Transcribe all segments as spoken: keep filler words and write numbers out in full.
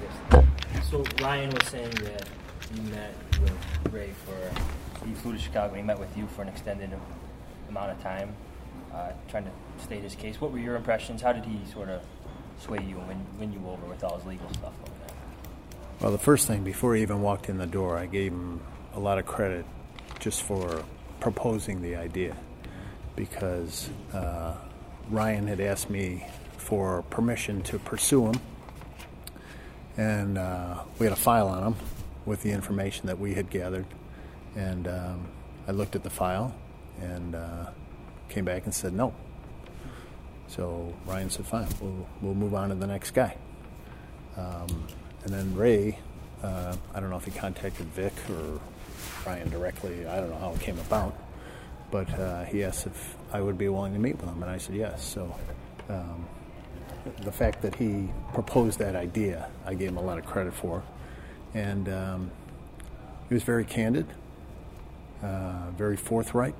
Yes. So Ryan was saying that you met with Ray for, he flew to Chicago, he met with you for an extended amount of time, uh, trying to state his case. What were your impressions? How did he sort of sway you and win, win you over with all his legal stuff over there? Well, the first thing, before he even walked in the door, I gave him a lot of credit just for proposing the idea, because uh, Ryan had asked me for permission to pursue him, and uh, we had a file on him with the information that we had gathered, and um, I looked at the file and uh, came back and said no. So Ryan said, fine, we'll, we'll move on to the next guy. Um, and then Ray, uh, I don't know if he contacted Vic or Ryan directly, I don't know how it came about, but uh, he asked if I would be willing to meet with him, and I said yes. So um, the fact that he proposed that idea, I gave him a lot of credit for. And um, he was very candid, uh, very forthright.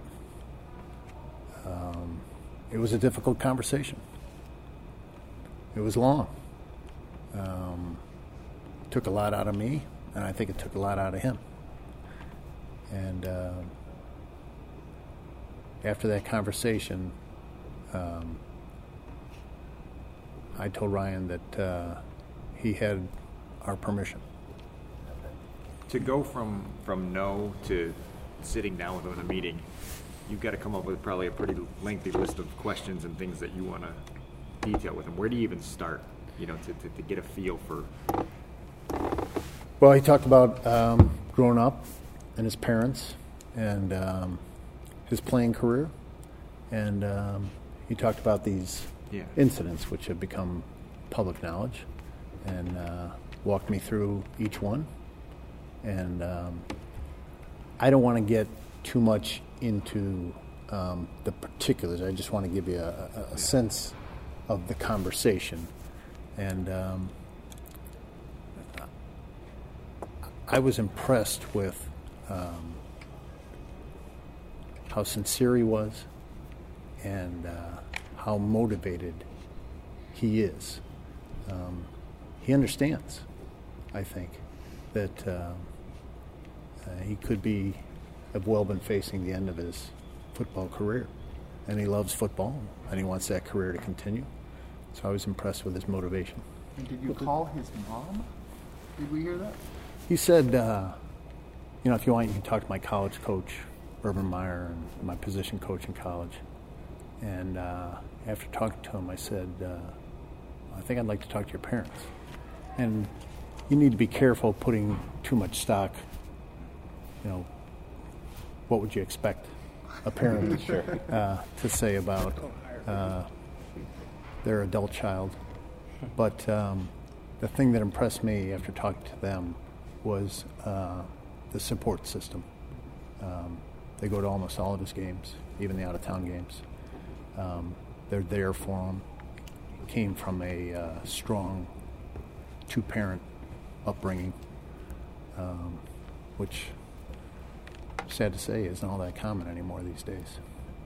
Um, it was a difficult conversation. It was long. Um, it took a lot out of me, and I think it took a lot out of him. And uh, after that conversation, um, I told Ryan that uh, he had our permission. To go from, from no to sitting down with him in a meeting, you've got to come up with probably a pretty lengthy list of questions and things that you want to detail with him. Where do you even start, you know, to, to, to get a feel for? Well, he talked about um, growing up and his parents and um, his playing career. And um, he talked about these yeah. incidents which have become public knowledge, and uh, walked me through each one. And um, I don't want to get too much into um, the particulars. I just want to give you a, a, a sense of the conversation. And um, I was impressed with um, how sincere he was and uh, how motivated he is. Um, he understands, I think, that uh, uh, he could be, have well been facing the end of his football career. And he loves football, and he wants that career to continue. So I was impressed with his motivation. And did you call his mom? Did we hear that? He said, uh, you know, if you want, you can talk to my college coach, Urban Meyer, and my position coach in college. And uh, after talking to him, I said, uh, I think I'd like to talk to your parents. And you need to be careful putting too much stock. You know, what would you expect a parent uh, to say about uh, their adult child? But um, the thing that impressed me after talking to them was uh, the support system. Um, they go to almost all of his games, even the out-of-town games. Um, they're there for him. Came from a uh, strong two-parent upbringing, um, which, sad to say, isn't all that common anymore these days.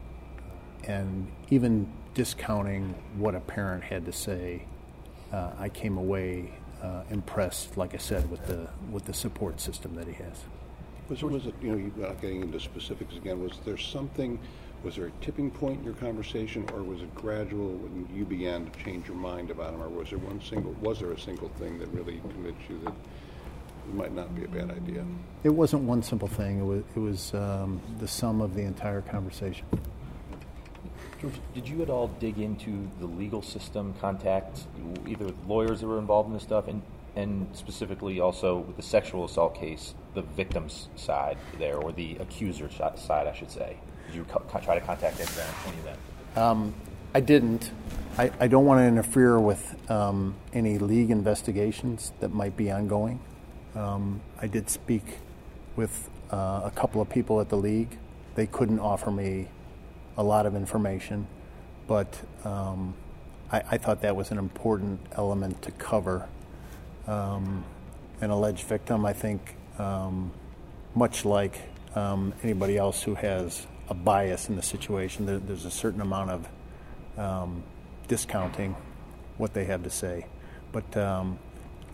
And even discounting what a parent had to say, uh, I came away uh, impressed, like I said, with the with the support system that he has. Was, was it, you know, without getting into specifics again, was there something, was there a tipping point in your conversation, or was it gradual when you began to change your mind about him, or was there one single, was there a single thing that really convinced you that it might not be a bad idea? It wasn't one simple thing. It was, it was um, the sum of the entire conversation. George, did you at all dig into the legal system, contact either lawyers that were involved in this stuff, and, and specifically also with the sexual assault case, the victim's side there, or the accuser's side, I should say? Did you co- try to contact them, any of them? Um, I didn't. I, I don't want to interfere with um, any league investigations that might be ongoing. Um, I did speak with uh, a couple of people at the league. They couldn't offer me a lot of information, but um, I, I thought that was an important element to cover. Um, an alleged victim, I think, um, much like um, anybody else who has a bias in the situation, there, there's a certain amount of um, discounting what they have to say. But um,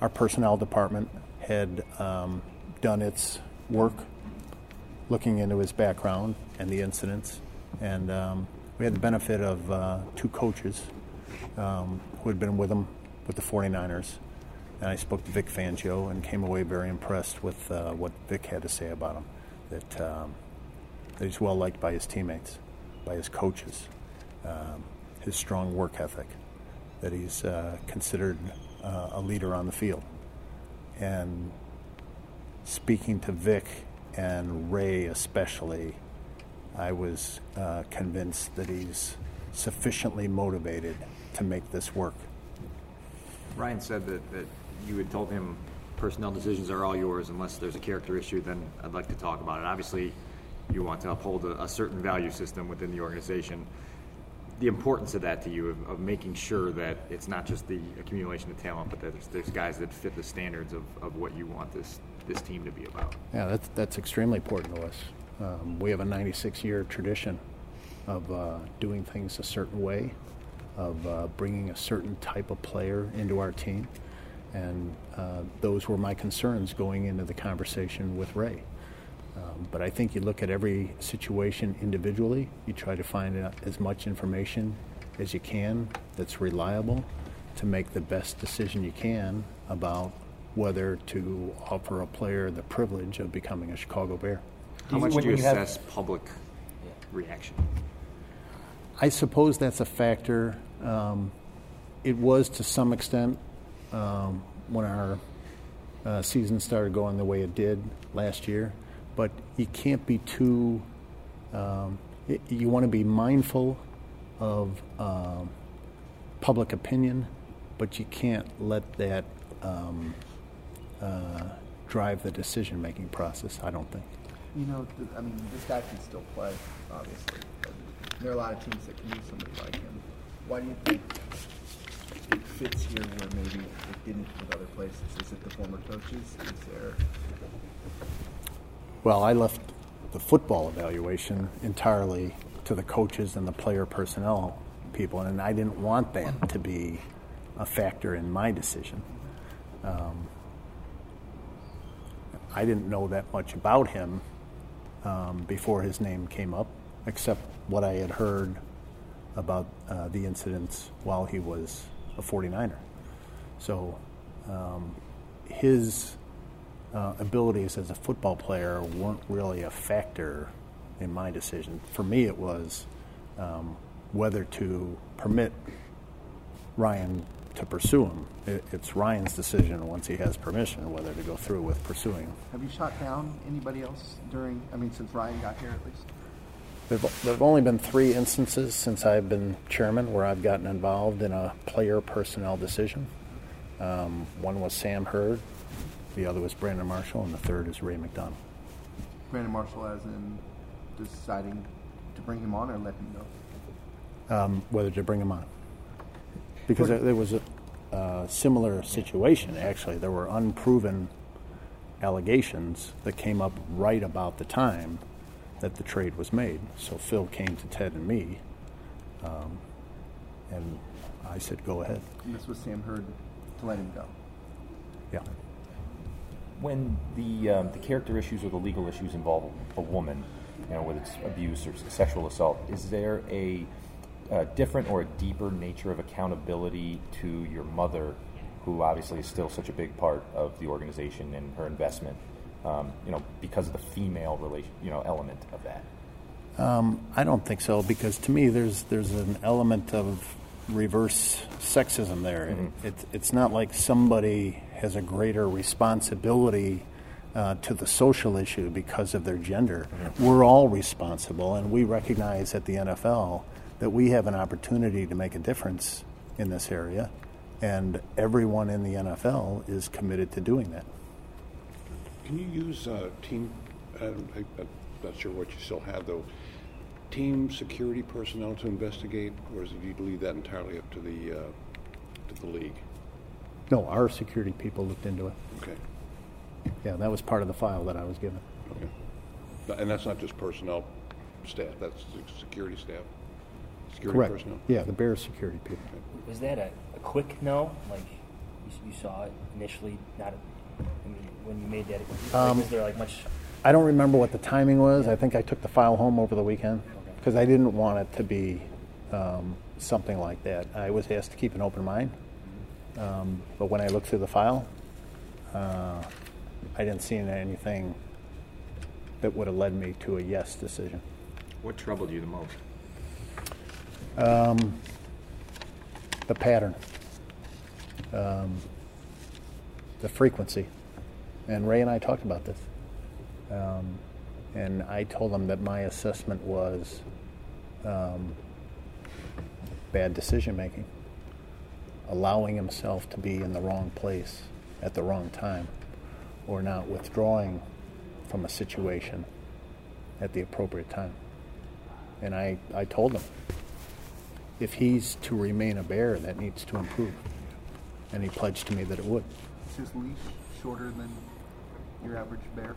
our personnel department had um, done its work looking into his background and the incidents. And um, we had the benefit of uh, two coaches um, who had been with him with the forty-niners. And I spoke to Vic Fangio and came away very impressed with uh, what Vic had to say about him, that, um, that he's well liked by his teammates, by his coaches, um, his strong work ethic, that he's uh, considered uh, a leader on the field. And speaking to Vic and Ray especially, I was uh, convinced that he's sufficiently motivated to make this work. Ryan said that, that you had told him personnel decisions are all yours unless there's a character issue, then I'd like to talk about it. Obviously, you want to uphold a, a certain value system within the organization. The importance of that to you, of, of making sure that it's not just the accumulation of talent, but that there's, there's guys that fit the standards of, of what you want this, this team to be about. Yeah, that's, that's extremely important to us. Um, we have a ninety-six year tradition of uh, doing things a certain way, of uh, bringing a certain type of player into our team. And uh, those were my concerns going into the conversation with Ray. Um, but I think you look at every situation individually. You try to find out as much information as you can that's reliable to make the best decision you can about whether to offer a player the privilege of becoming a Chicago Bear. How much When do you you have- assess public reaction? I suppose that's a factor. Um, it was to some extent um, when our uh, season started going the way it did last year, but you can't be too, um, y- you want to be mindful of um, public opinion, but you can't let that um, uh, drive the decision-making process, I don't think. You know, th- I mean, this guy can still play, obviously. But there are a lot of teams that can use somebody like him. Why do you think it fits here where maybe it didn't with other places? Is it the former coaches? Is there... Well, I left the football evaluation entirely to the coaches and the player personnel people, and I didn't want that to be a factor in my decision. Um, I didn't know that much about him um, before his name came up, except what I had heard about uh, the incidents while he was a forty-niner. So um, his uh, abilities as a football player weren't really a factor in my decision. For me, it was um, whether to permit Ryan to pursue him. It, it's Ryan's decision once he has permission whether to go through with pursuing him. Have you shot down anybody else during, I mean, since Ryan got here at least? There have only been three instances since I've been chairman where I've gotten involved in a player personnel decision. Um, one was Sam Hurd, the other was Brandon Marshall, and the third is Ray McDonald. Brandon Marshall as in deciding to bring him on or let him go? Um, whether to bring him on. Because there, there was a uh, similar situation, actually. There were unproven allegations that came up right about the time that the trade was made. So Phil came to Ted and me, um, and I said, go ahead. And this was Sam Hurd to let him go. Yeah. When the um, the character issues or the legal issues involve a woman, you know, whether it's abuse or sexual assault, is there a, a different or a deeper nature of accountability to your mother, who obviously is still such a big part of the organization and her investment, um, you know, because of the female relation, you know, element of that? Um, I don't think so, because to me there's there's an element of reverse sexism there. Mm-hmm. It, it's not like somebody has a greater responsibility uh, to the social issue because of their gender. Mm-hmm. We're all responsible, and we recognize at the N F L that we have an opportunity to make a difference in this area, and everyone in the N F L is committed to doing that. Can you use uh, team, uh, I, I'm not sure what you still have though, team security personnel to investigate, or is it, do you leave that entirely up to the, uh, to the league? No, our security people looked into it. Okay. Yeah, that was part of the file that I was given. Okay. And that's not just personnel staff, that's the security staff? Security Correct. personnel? Yeah, the Bears security people. Was that a, a quick no? Like, you, you saw it initially? Not, I mean, when you made that, like, Um, was there like much? I don't remember what the timing was. I think I took the file home over the weekend because I didn't want it to be um, something like that. I was asked to keep an open mind, um, but when I looked through the file, uh, I didn't see anything that would have led me to a yes decision. What troubled you the most? Um, the pattern, um, the frequency, and Ray and I talked about this. Um, and I told him that my assessment was um, bad decision making, allowing himself to be in the wrong place at the wrong time, or not withdrawing from a situation at the appropriate time. And I, I told him, if he's to remain a bear, that needs to improve. And he pledged to me that it would. Is his leash shorter than your average bear?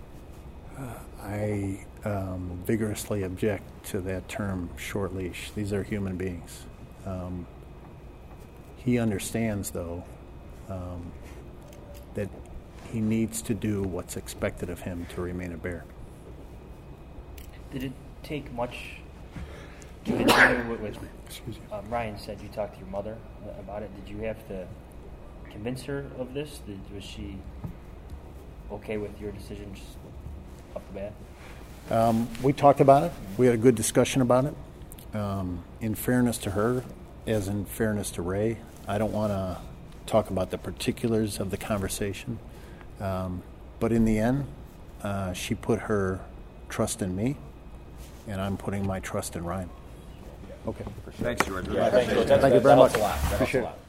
I um, vigorously object to that term, short leash. These are human beings. Um, he understands, though, um, that he needs to do what's expected of him to remain a bear. Did it take much to continue with, with Excuse me. um, Ryan said you talked to your mother about it? Did you have to convince her of this? Did, was she okay with your decision just off the bat? Um, we talked about it. We had a good discussion about it. Um, in fairness to her, as in fairness to Ray, I don't want to talk about the particulars of the conversation. Um, but in the end, uh, she put her trust in me, and I'm putting my trust in Ryan. Okay. Thanks, George. Yeah, thank you. That's- Thank you that- very that helps much. a lot. That helps Appreciate a it. lot.